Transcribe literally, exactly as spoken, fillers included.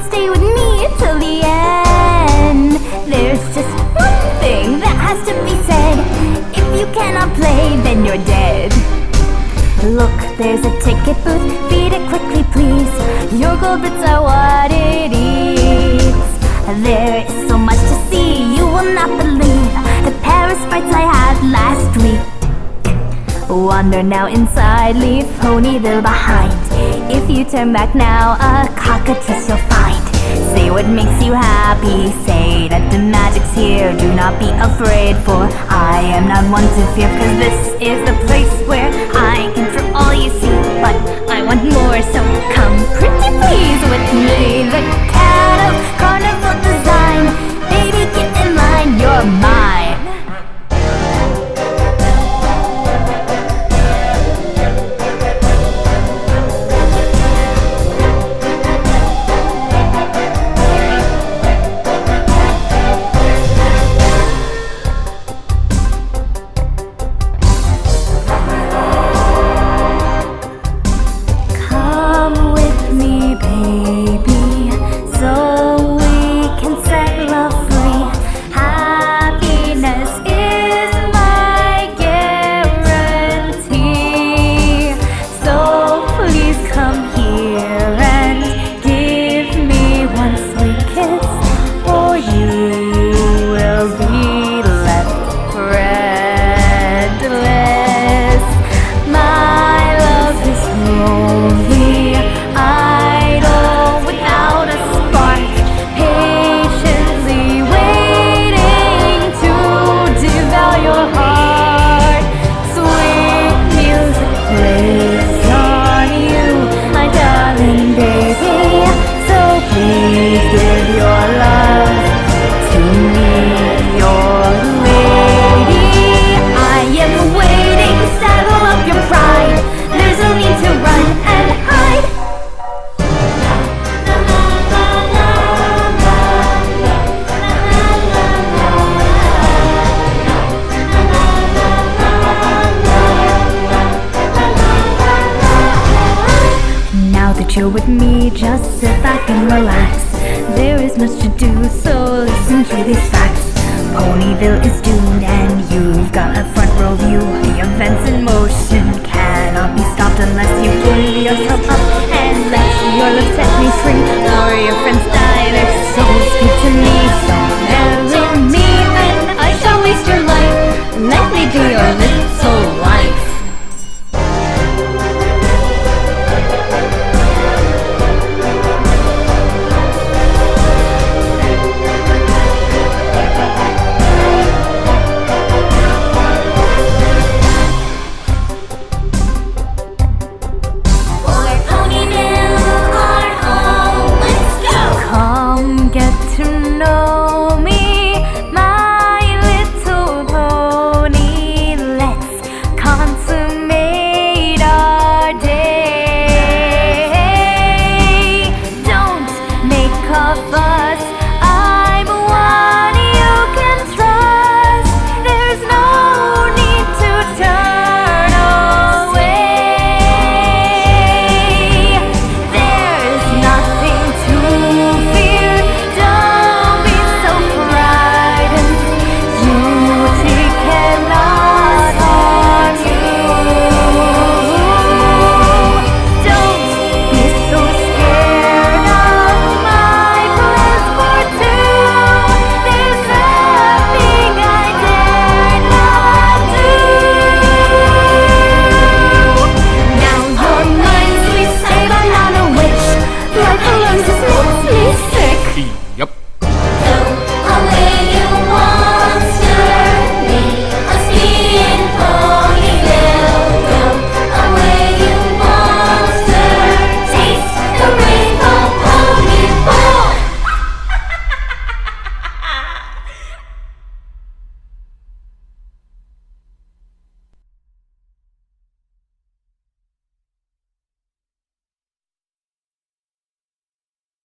and stay with me till the end. There's just one thing that has to be said. If you cannot play, then you're dead. Look, there's a ticket booth, feed it quickly please. Your gold bits are what it eats. There is so much to see, you will not believe the Paris frights I had last week. Wander now inside, leave Ponyville behind. If you turn back now, a cockatrice you'll find. Say what makes you happy, say that the magic's here. Do not be afraid, for I am not one to fear. Cause this is the place where I can for all you see. But I want more, so come pretty please with me. The cat of carnival design, baby get in line, you're mine. Chill with me, just sit back and relax. There is much to do, so listen to these facts. Ponyville is doomed and you've got a front row view. The events in motion cannot be stopped unless you pull yourself up and let your love set me free. Or your friends die, their souls speak to me.